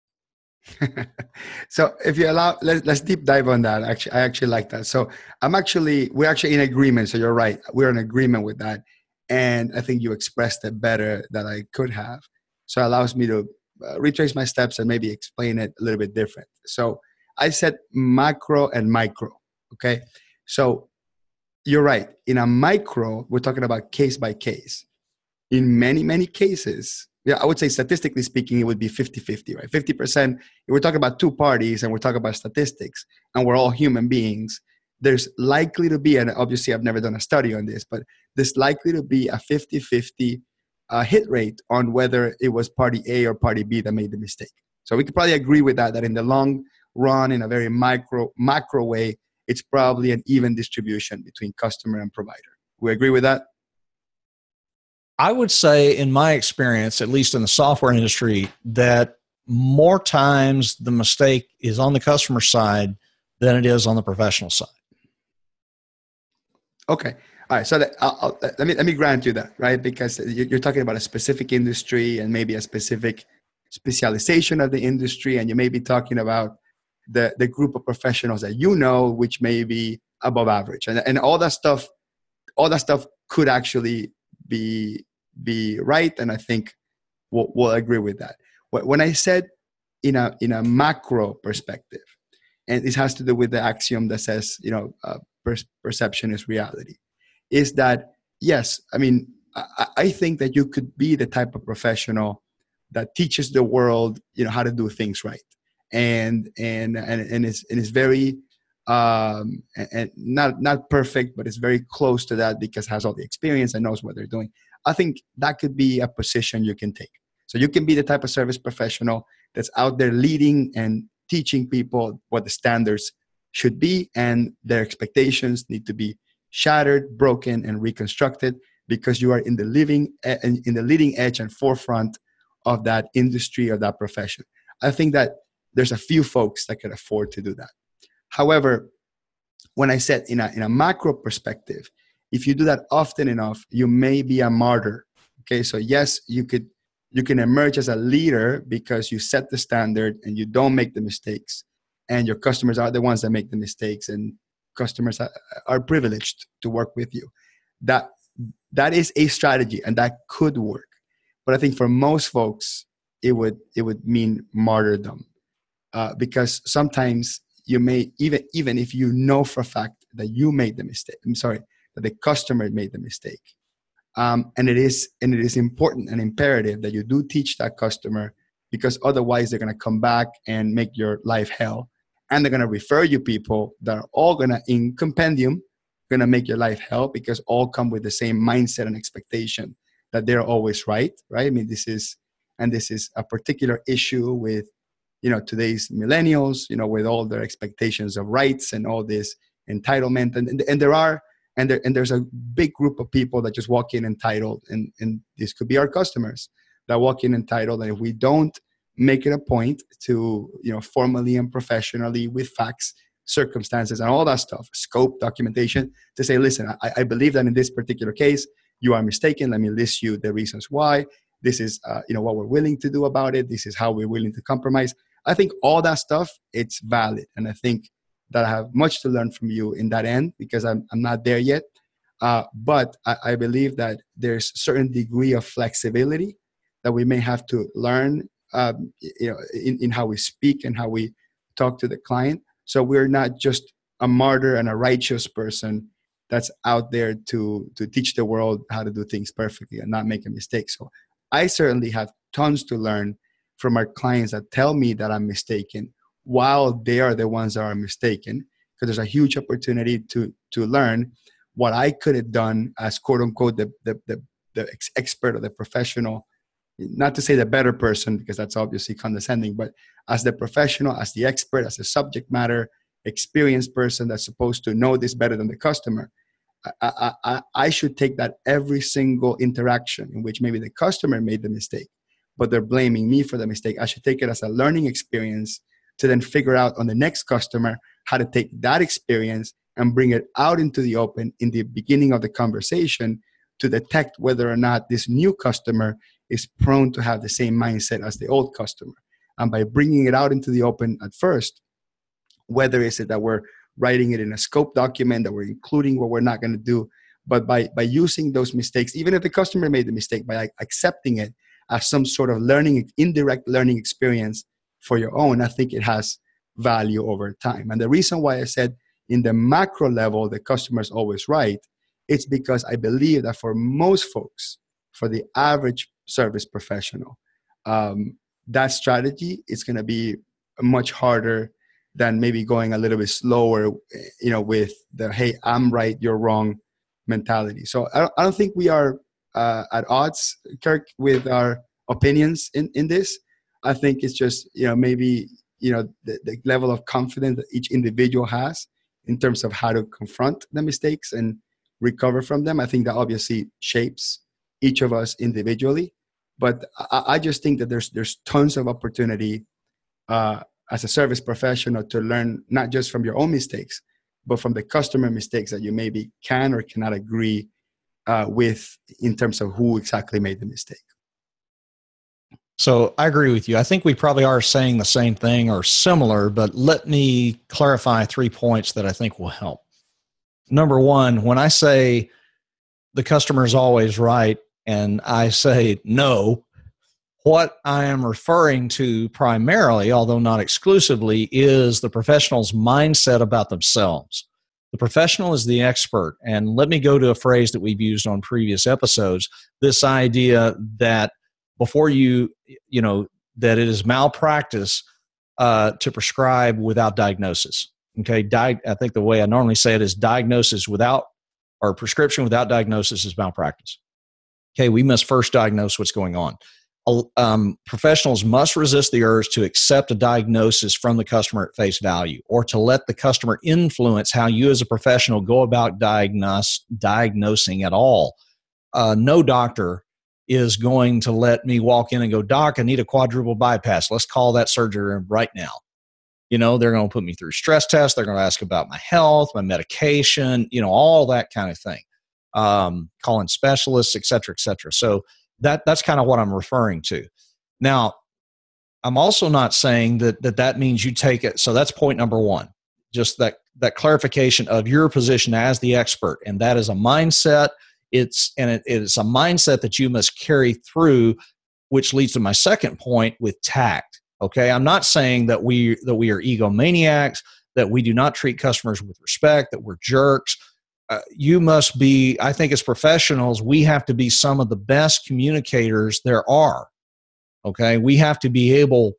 So if you allow, let, let's deep dive on that. Actually, I actually like that. So I'm actually, we're actually in agreement. So you're right. We're in agreement with that. And I think you expressed it better than I could have. So it allows me to uh, retrace my steps and maybe explain it a little bit different. So I said macro and micro. Okay. So you're right. In a micro, we're talking about case by case. In many, many cases, yeah, I would say statistically speaking, it would be fifty-fifty, right? fifty percent, if we're talking about two parties and we're talking about statistics and we're all human beings, there's likely to be, and obviously I've never done a study on this, but there's likely to be a fifty-fifty uh, hit rate on whether it was party A or party B that made the mistake. So we could probably agree with that, that in the long run, in a very micro, macro way, it's probably an even distribution between customer and provider. We agree with that? I would say, in my experience, at least in the software industry, that more times the mistake is on the customer side than it is on the professional side. Okay. All right. So that, I'll, I'll, let me let me grant you that, right? Because you're talking about a specific industry and maybe a specific specialization of the industry, and you may be talking about the the group of professionals that you know, which may be above average, and and all that stuff, all that stuff could actually be be right, and I think we'll, we'll agree with that. When I said in a in a macro perspective, and this has to do with the axiom that says, you know, uh, per- perception is reality, is that yes, I mean, I, I think that you could be the type of professional that teaches the world, you know, how to do things right, and and and and it's and it's very um, and not not perfect, but it's very close to that because it has all the experience and knows what they're doing. I think that could be a position you can take. So you can be the type of service professional that's out there leading and teaching people what the standards should be, and their expectations need to be shattered, broken, and reconstructed because you are in the living in the leading edge and forefront of that industry or that profession. I think that there's a few folks that can afford to do that. However, when I said in a in a macro perspective, if you do that often enough, you may be a martyr. Okay, so yes, you could you can emerge as a leader because you set the standard and you don't make the mistakes, and your customers are the ones that make the mistakes, and customers are, are privileged to work with you. That that is a strategy, and that could work. But I think for most folks, it would it would mean martyrdom, uh, because sometimes you may even even if you know for a fact that you made the mistake. I'm sorry. That the customer made the mistake. Um, and it is and it is important and imperative that you do teach that customer, because otherwise they're going to come back and make your life hell. And they're going to refer you people that are all going to, in compendium, going to make your life hell, because all come with the same mindset and expectation that they're always right, right? I mean, this is, and this is a particular issue with, you know, today's millennials, you know, with all their expectations of rights and all this entitlement. And, and, and there are, And, there, and there's a big group of people that just walk in entitled, and, and this could be our customers that walk in entitled. And if we don't make it a point to, you know, formally and professionally with facts, circumstances, and all that stuff, scope, documentation, to say, listen, I, I believe that in this particular case, you are mistaken. Let me list you the reasons why. This is, uh, you know, what we're willing to do about it. This is how we're willing to compromise. I think all that stuff, it's valid. And I think that I have much to learn from you in that end, because I'm I'm not there yet. Uh, but I, I believe that there's a certain degree of flexibility that we may have to learn, um, you know, in, in how we speak and how we talk to the client. So we're not just a martyr and a righteous person that's out there to to teach the world how to do things perfectly and not make a mistake. So I certainly have tons to learn from our clients that tell me that I'm mistaken, while they are the ones that are mistaken, because there's a huge opportunity to to learn what I could have done as, quote unquote, the the the, the ex- expert or the professional, not to say the better person, because that's obviously condescending, but as the professional, as the expert, as the subject matter experienced person that's supposed to know this better than the customer. I, I, I should take that every single interaction in which maybe the customer made the mistake, but they're blaming me for the mistake. I should take it as a learning experience to then figure out on the next customer how to take that experience and bring it out into the open in the beginning of the conversation to detect whether or not this new customer is prone to have the same mindset as the old customer. And by bringing it out into the open at first, whether it's that we're writing it in a scope document, that we're including what we're not going to do, but by, by using those mistakes, even if the customer made the mistake, by like accepting it as some sort of learning, indirect learning experience for your own, I think it has value over time. And the reason why I said in the macro level, the customer's always right, it's because I believe that for most folks, for the average service professional, um, that strategy is going to be much harder than maybe going a little bit slower, you know, with the, hey, I'm right, you're wrong mentality. So I don't, I don't think we are uh, at odds, Kirk, with our opinions in, in this. I think it's just, you know, maybe, you know, the, the level of confidence that each individual has in terms of how to confront the mistakes and recover from them. I think that obviously shapes each of us individually. But I, I just think that there's there's tons of opportunity uh, as a service professional to learn not just from your own mistakes, but from the customer mistakes that you maybe can or cannot agree uh, with in terms of who exactly made the mistake. So I agree with you. I think we probably are saying the same thing or similar, but let me clarify three points that I think will help. Number one, when I say the customer is always right and I say no, what I am referring to primarily, although not exclusively, is the professional's mindset about themselves. The professional is the expert. And let me go to a phrase that we've used on previous episodes, this idea that before you, you know, that it is malpractice uh, to prescribe without diagnosis. Okay, Di- I think the way I normally say it is diagnosis without, or prescription without diagnosis is malpractice. Okay, we must first diagnose what's going on. Um, professionals must resist the urge to accept a diagnosis from the customer at face value, or to let the customer influence how you as a professional go about diagnose, diagnosing at all. Uh, no doctor is going to let me walk in and go, doc, I need a quadruple bypass. Let's call that surgery right now. You know, they're going to put me through stress tests. They're going to ask about my health, my medication, you know, all that kind of thing. Um, calling specialists, et cetera, et cetera. So that that's kind of what I'm referring to. Now, I'm also not saying that that, that means you take it. So that's point number one, just that, that clarification of your position as the expert. And that is a mindset. It's and it, it's a mindset that you must carry through, which leads to my second point with tact. Okay, I'm not saying that we that we are egomaniacs, that we do not treat customers with respect, that we're jerks. Uh, you must be, I think as professionals, we have to be some of the best communicators there are. Okay, we have to be able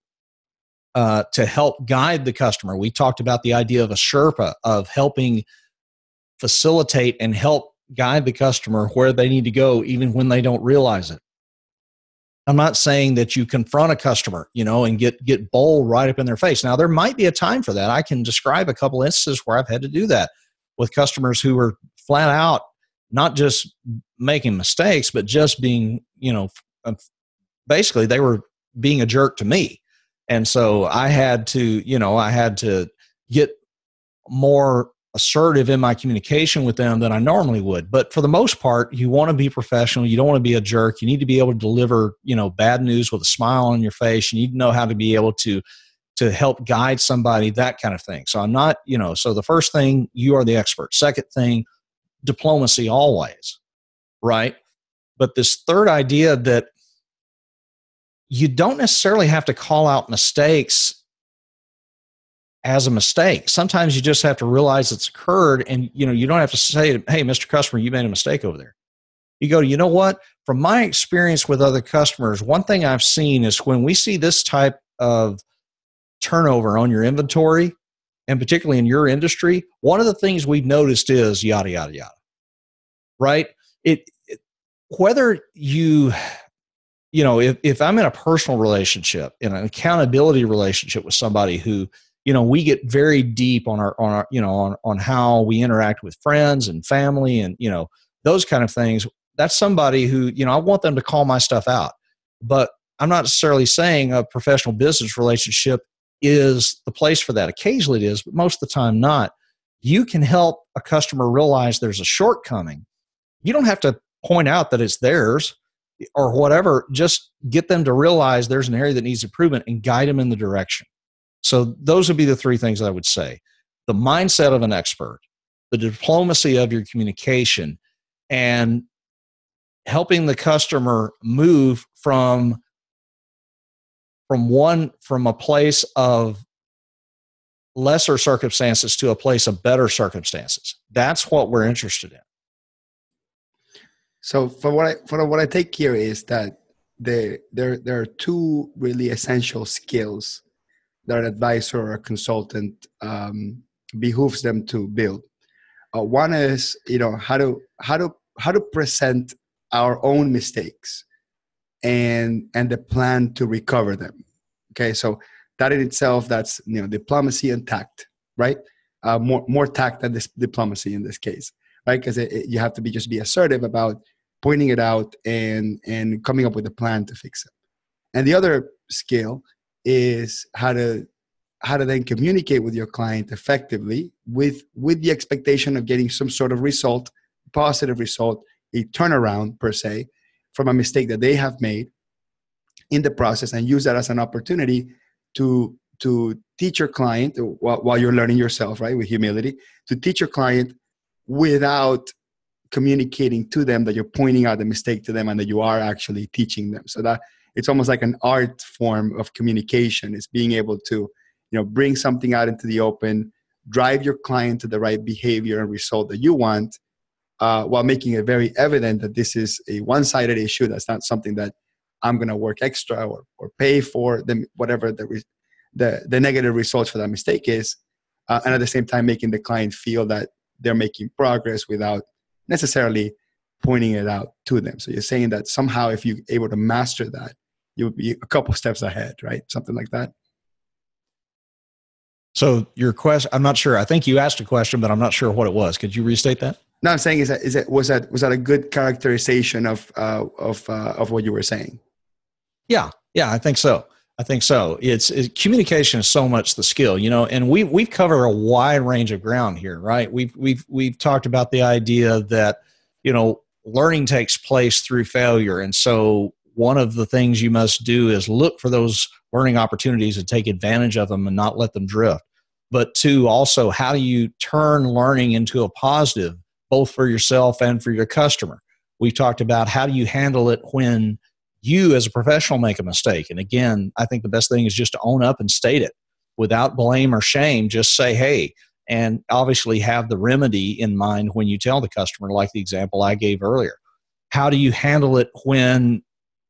uh, to help guide the customer. We talked about the idea of a Sherpa, of helping facilitate and help guide the customer where they need to go, even when they don't realize it. I'm not saying that you confront a customer, you know, and get, get bold right up in their face. Now, there might be a time for that. I can describe a couple instances where I've had to do that with customers who were flat out, not just making mistakes, but just being, you know, basically they were being a jerk to me. And so I had to, you know, I had to get more assertive in my communication with them than I normally would. But for the most part, you want to be professional. You don't want to be a jerk. You need to be able to deliver, you know, bad news with a smile on your face. You need to know how to be able to, to help guide somebody, that kind of thing. So I'm not, you know, so the first thing, you are the expert. Second thing, diplomacy always, right? But this third idea that you don't necessarily have to call out mistakes as a mistake. Sometimes you just have to realize it's occurred, and you know, you don't have to say, hey, Mister Customer, you made a mistake over there. You go, you know what? From my experience with other customers, one thing I've seen is when we see this type of turnover on your inventory, and particularly in your industry, one of the things we've noticed is yada, yada, yada, right? It, it whether you, you know, if, if I'm in a personal relationship, in an accountability relationship with somebody who you know, we get very deep on our, on our, you know, on, on how we interact with friends and family and, you know, those kind of things. That's somebody who, you know, I want them to call my stuff out, but I'm not necessarily saying a professional business relationship is the place for that. Occasionally it is, but most of the time not. You can help a customer realize there's a shortcoming. You don't have to point out that it's theirs or whatever. Just get them to realize there's an area that needs improvement and guide them in the direction. So those would be the three things I would say. The mindset of an expert, the diplomacy of your communication, and helping the customer move from, from one, from a place of lesser circumstances to a place of better circumstances. That's what we're interested in. So for what I, for what I take here is that there, there, there are two really essential skills that an advisor or a consultant um, behooves them to build. Uh, one is, you know, how to, how to, how to present our own mistakes and, and the plan to recover them. Okay. So that in itself, that's, you know, diplomacy and tact, right? Uh, more, more tact than this diplomacy in this case, right? Because you have to be, just be assertive about pointing it out and, and coming up with a plan to fix it. And the other skill is how to, how to then communicate with your client effectively with, with the expectation of getting some sort of result, positive result, a turnaround per se, from a mistake that they have made in the process, and use that as an opportunity to, to teach your client while, while you're learning yourself, right? With humility, to teach your client without communicating to them that you're pointing out the mistake to them and that you are actually teaching them. So that it's almost like an art form of communication, is being able to, you know, bring something out into the open, drive your client to the right behavior and result that you want, uh, while making it very evident that this is a one-sided issue. That's not something that I'm going to work extra or, or pay for, them, whatever the, re- the the negative results for that mistake is. Uh, and at the same time, making the client feel that they're making progress without necessarily pointing it out to them. So you're saying that somehow if you're able to master that, you'll be a couple steps ahead, right? Something like that. So your question, I'm not sure. I think you asked a question, but I'm not sure what it was. Could you restate that? No, I'm saying is that, is that was that was that a good characterization of uh, of uh, of what you were saying? Yeah, yeah, I think so. I think so. It's, it's communication is so much the skill, you know, and we we cover a wide range of ground here, right? We've we've we've talked about the idea that, you know, learning takes place through failure, and so one of the things you must do is look for those learning opportunities and take advantage of them and not let them drift. But two, also, how do you turn learning into a positive, both for yourself and for your customer? We've talked about how do you handle it when you as a professional make a mistake. And again, I think the best thing is just to own up and state it without blame or shame. Just say, hey, and obviously have the remedy in mind when you tell the customer, like the example I gave earlier. How do you handle it when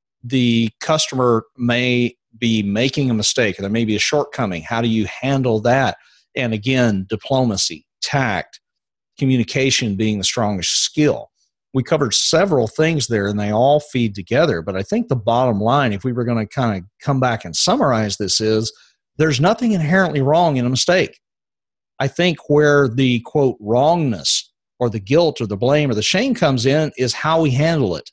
the customer may be making a mistake or there may be a shortcoming? How do you handle that? And again, diplomacy, tact, communication being the strongest skill. We covered several things there and they all feed together. But I think the bottom line, if we were going to kind of come back and summarize this, is there's nothing inherently wrong in a mistake. I think where the, quote, wrongness or the guilt or the blame or the shame comes in is how we handle it.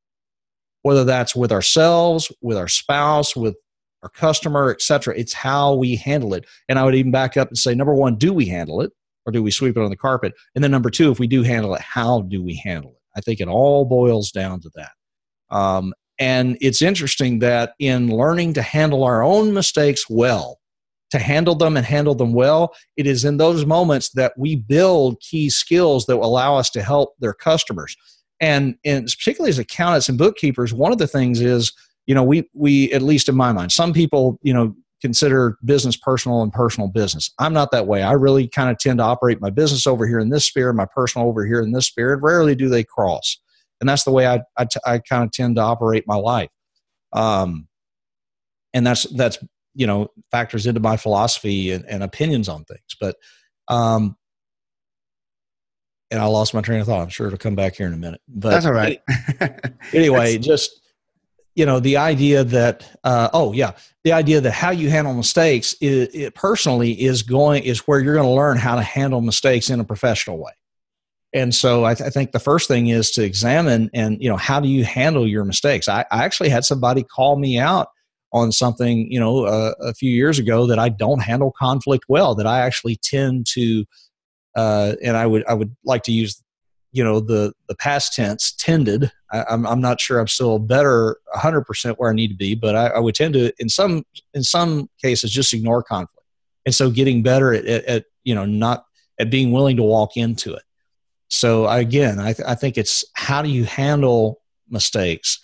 Whether that's with ourselves, with our spouse, with our customer, et cetera. It's how we handle it. And I would even back up and say, number one, do we handle it or do we sweep it on the carpet? And then number two, if we do handle it, how do we handle it? I think it all boils down to that. Um, and it's interesting that in learning to handle our own mistakes well, to handle them and handle them well, it is in those moments that we build key skills that will allow us to help their customers. And, and particularly as accountants and bookkeepers, one of the things is, you know, we, we, at least in my mind, some people, you know, consider business personal and personal business. I'm not that way. I really kind of tend to operate my business over here in this sphere, my personal over here in this sphere, and rarely do they cross. And that's the way I, I, t- I kind of tend to operate my life. Um, and that's, that's, you know, factors into my philosophy and, and opinions on things. But, um, and I lost my train of thought. I'm sure it'll come back here in a minute. But that's all right. Anyway, just, you know, the idea that, uh, oh yeah, the idea that how you handle mistakes is, it personally is going is where you're going to learn how to handle mistakes in a professional way. And so I, th- I think the first thing is to examine and, you know, how do you handle your mistakes? I, I actually had somebody call me out on something, you know, uh, a few years ago, that I don't handle conflict well, that I actually tend to, uh, and I would, I would like to use, you know, the, the past tense, tended. I, I'm, I'm not sure I'm still better one hundred percent where I need to be, but I, I would tend to, in some, in some cases, just ignore conflict. And so getting better at, at, at you know, not at being willing to walk into it. So again, I, th- I think it's how do you handle mistakes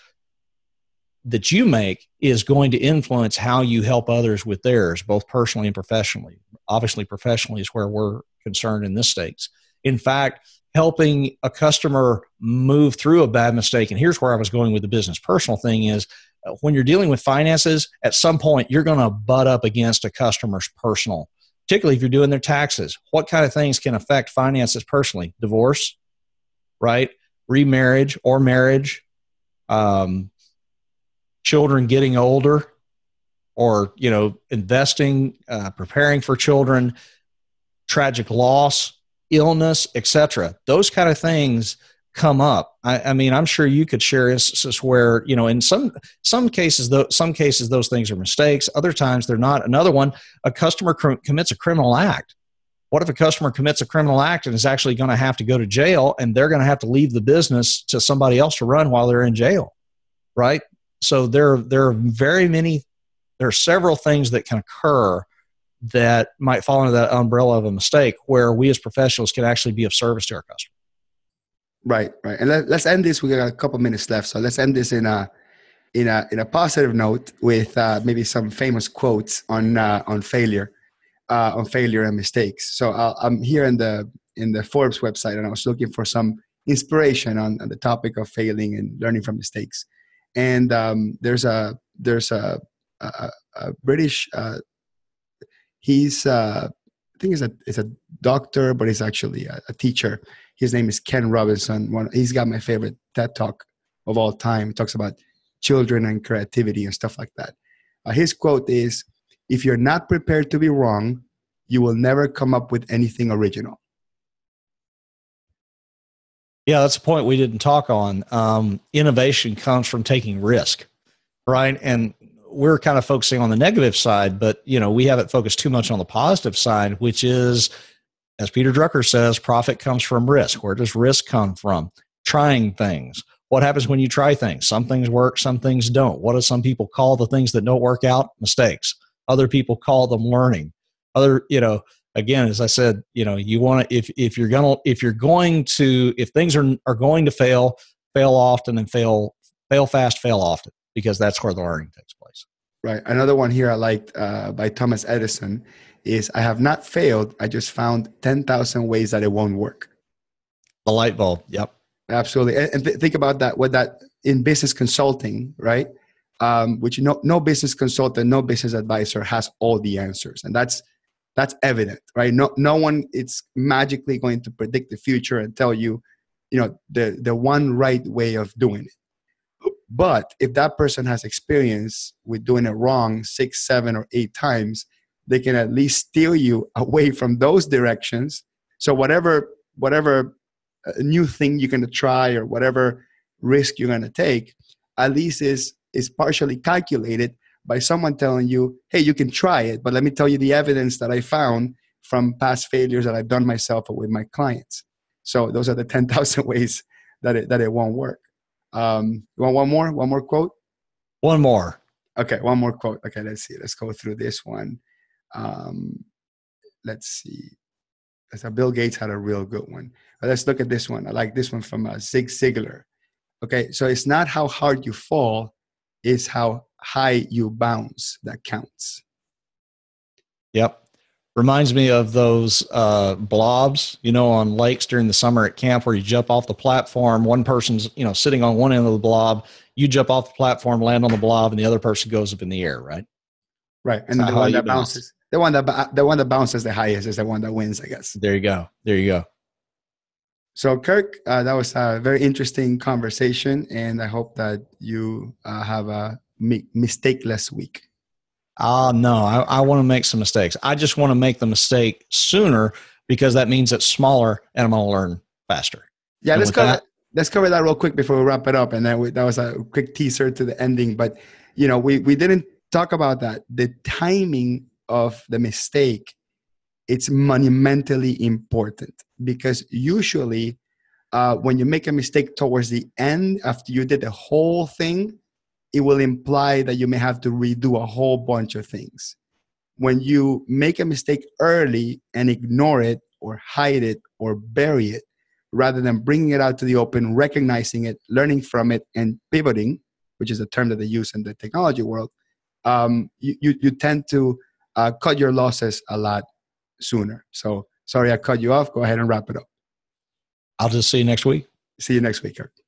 that you make is going to influence how you help others with theirs, both personally and professionally. Obviously, professionally is where we're concerned in this stakes. In fact, helping a customer move through a bad mistake, and here's where I was going with the business personal thing is, uh, when you're dealing with finances, at some point you're going to butt up against a customer's personal, particularly if you're doing their taxes. What kind of things can affect finances personally? Divorce, right? Remarriage or marriage, um, children getting older, or, you know, investing, uh, preparing for children, tragic loss, illness, et cetera. Those kind of things come up. I, I mean, I'm sure you could share instances where, you know, in some some cases, though, some cases those things are mistakes. Other times they're not. Another one, a customer cr- commits a criminal act. What if a customer commits a criminal act and is actually going to have to go to jail, and they're going to have to leave the business to somebody else to run while they're in jail, right? So there, there are very many, there are several things that can occur that might fall under that umbrella of a mistake, where we as professionals can actually be of service to our customers. Right, right. And let, let's end this. We got a couple minutes left, so let's end this in a in a in a positive note with uh, maybe some famous quotes on uh, on failure, uh, on failure and mistakes. So I'll, I'm here in the in the Forbes website, and I was looking for some inspiration on, on the topic of failing and learning from mistakes. And um, there's a there's a, a, a British. Uh, he's uh, I think he's a he's a doctor, but he's actually a, a teacher. His name is Ken Robinson. One, he's got my favorite TED Talk of all time. He talks about children and creativity and stuff like that. Uh, his quote is, "If you're not prepared to be wrong, you will never come up with anything original." Yeah, that's a point we didn't talk on. Um, innovation comes from taking risk, right? And we're kind of focusing on the negative side, but you know, we haven't focused too much on the positive side, which is, as Peter Drucker says, profit comes from risk. Where does risk come from? Trying things. What happens when you try things? Some things work, some things don't. What do some people call the things that don't work out? Mistakes. Other people call them learning. Other, you know, again, as I said, you know, you want to, if if you're gonna, if you're going to, if things are are going to fail, fail often and fail, fail fast, fail often, because that's where the learning takes place. Right. Another one here I liked uh, by Thomas Edison is, "I have not failed. I just found ten thousand ways that it won't work." The light bulb. Yep. Absolutely. And, and th- think about that, what that in business consulting, right? Um, which no, no business consultant, no business advisor has all the answers. And that's, that's evident, right? No, no one is magically going to predict the future and tell you, you know, the, the one right way of doing it. But if that person has experience with doing it wrong six, seven, or eight times, they can at least steer you away from those directions. So whatever, whatever new thing you're going to try or whatever risk you're going to take, at least is is partially calculated by someone telling you, hey, you can try it, but let me tell you the evidence that I found from past failures that I've done myself or with my clients. So those are the ten thousand ways that it, that it won't work. Um, you want one more? One more quote? One more. Okay, one more quote. Okay, let's see. Let's go through this one. Um, let's see. So Bill Gates had a real good one. But let's look at this one. I like this one from uh, Zig Ziglar. Okay, so it's not how hard you fall, it's how high you bounce that counts. Yep. Reminds me of those uh, blobs, you know, on lakes during the summer at camp, where you jump off the platform. One person's, you know, sitting on one end of the blob. You jump off the platform, land on the blob, and the other person goes up in the air, right? Right, and the one that bounces, the one that the one that bounces the highest is the one that wins, I guess. There you go. There you go. So, Kirk, uh, that was a very interesting conversation, and I hope that you uh, have a mi- mistake-less week. Oh, no, I, I want to make some mistakes. I just want to make the mistake sooner because that means it's smaller and I'm going to learn faster. Yeah, And let's with cover that, let's cover that real quick before we wrap it up. And then we, that was a quick teaser to the ending. But you know, we we didn't talk about that. The timing of the mistake, it's monumentally important because usually uh, when you make a mistake towards the end after you did the whole thing, it will imply that you may have to redo a whole bunch of things. When you make a mistake early and ignore it or hide it or bury it, rather than bringing it out to the open, recognizing it, learning from it, and pivoting, which is a term that they use in the technology world, um, you, you, you tend to uh, cut your losses a lot sooner. So sorry I cut you off. Go ahead and wrap it up. I'll just see you next week. See you next week, Kirk.